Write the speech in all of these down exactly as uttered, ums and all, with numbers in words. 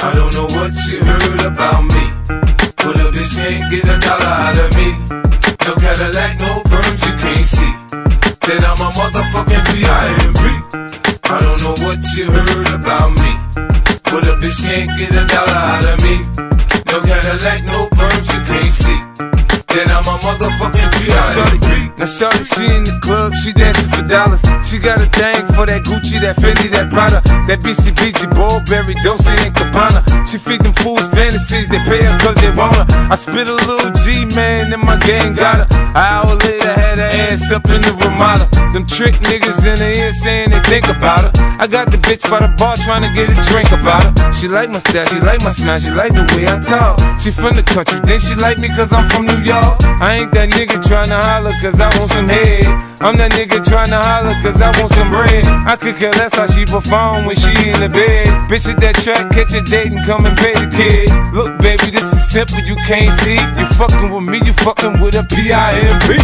I don't know what you heard about me, but a bitch can't get a dollar out of me. No Cadillac, no perms you can't see. Then I'm a motherfucking P I M P. I don't know what you heard about me, but a bitch can't get a dollar out of me. No Cadillac, no perms you can't see. Then I'm a motherfucking P I M P. Now shorty, she in the club, she dancing for dollars. She got a thing for that Gucci, that Fendi, that Prada, that B C B G, Burberry, Dolce and Gabbana. She feed them fools fantasies, they pay her cause they want her. I spit a little G, man, and my gang got her. An hour later, had her ass up in the Ramada. Them trick niggas in the ear saying they think about her. I got the bitch by the bar trying to get a drink about her. She like my style, she like my smile, she like the way I talk. She from the country, then she like me cause I'm from New York. I ain't that nigga tryna holler cause I want some head. I'm that nigga tryna holler cause I want some bread. I could care less how she perform when she in the bed. Bitch at that track, catch a date and come and pay the kid. Look baby, this is simple, you can't see. You fucking with me, you fucking with a P I M P.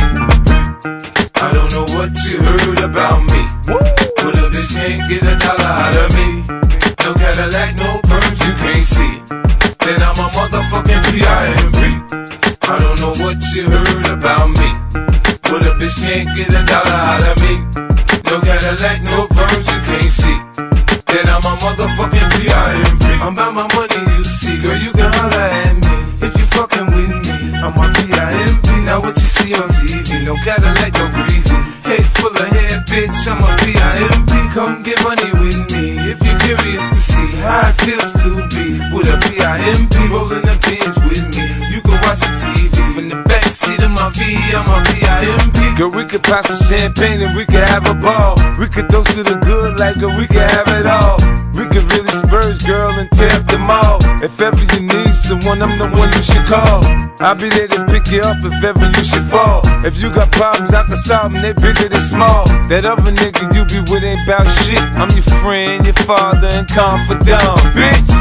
I don't know what you heard about me, but a bitch can't get a dollar out of me. No Cadillac, no perms you can't see. Then I'm a motherfucking P I M P. I don't know what you heard about me, but a bitch can't get a dollar out of me. No Cadillac, no perms you can't see. Then I'm a motherfucking P I M P. I'm about my money, you see, girl, you can holler at me if you fucking with me. I'm a P I M P. Now what you see on T V, no Cadillac, no greasy. Head full of hair, bitch, I'm a P I M P. Come get money with me if you're curious to see how it feels to be with a P I M P. Rolling the bins with me, you can watch the T V from the backseat of my V. I'm a P I M P. Girl, we could pop some champagne and we could have a ball. We could toast to the good like girl, we could have it all. We could really spurge, girl, and tear up the mall. If ever you need someone, I'm the one you should call. I'll be there to pick you up if ever you should fall. If you got problems, I can solve them, they bigger than small. That other nigga you be with ain't bout shit. I'm your friend, your father, and confidant, bitch.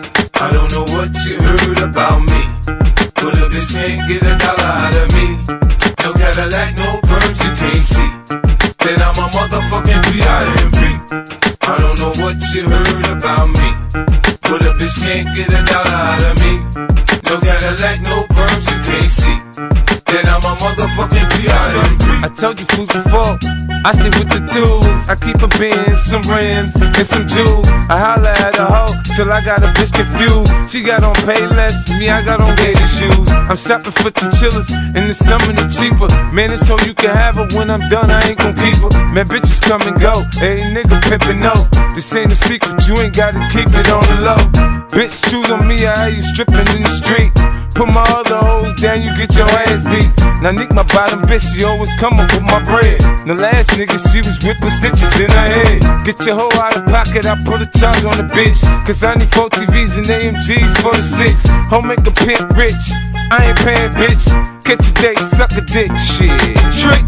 I don't know what you heard about me, but a bitch can't get a dollar out of me. No Cadillac, no perms you can't see. Then I'm a motherfucking P I M P. I don't know what you heard about me, but a bitch can't get a dollar out of me. No Cadillac, no perms you can't see. Then I'm a motherfucking P I M P. I told you fools before, I stay with the tools. I keep a Benz, some rims, and some jewels. I holla at a hoe till I got a bitch confused. She got on Payless, me I got on gator shoes. I'm shopping for the chillers, in the summer the cheaper. Man, it's so you can have her, when I'm done I ain't gon' keep her. Man, bitches come and go, hey nigga pimpin' no. This ain't a secret, you ain't gotta keep it on the low. Bitch, choose on me, I you stripping in the street. Put my other hoes down, you get your ass beat. Now Nick, my bottom bitch, she always come up with my bread. The last nigga, she was whipping stitches in her head. Get your hoe out of pocket, I put a charge on the bitch. Cause I need four T Vs and A M Gs for the six. Home make a pimp rich, I ain't paying bitch. Catch a date, suck a dick, shit, trick.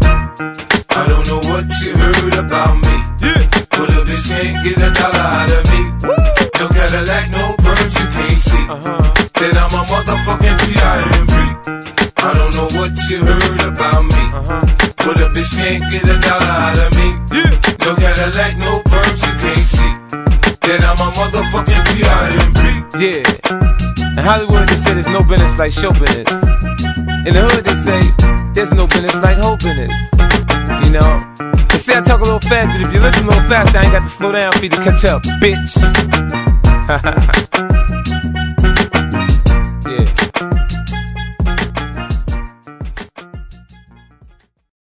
I don't know what you heard about me, yeah, but a bitch can't get a dollar out of me. Woo. No Cadillac, no perms you can't see. Uh-huh. Then I'm a motherfucking P I M P. I don't know what you heard about me, uh-huh, but a bitch can't get a dollar out of me. Yeah. No Cadillac, no perms you can't see. Then I'm a motherfucking P I M P. Yeah. In Hollywood they say there's no business like show business. In the hood they say there's no business like hoe business. You know, they say I talk a little fast, but if you listen a little fast, I ain't got to slow down for you to catch up, bitch.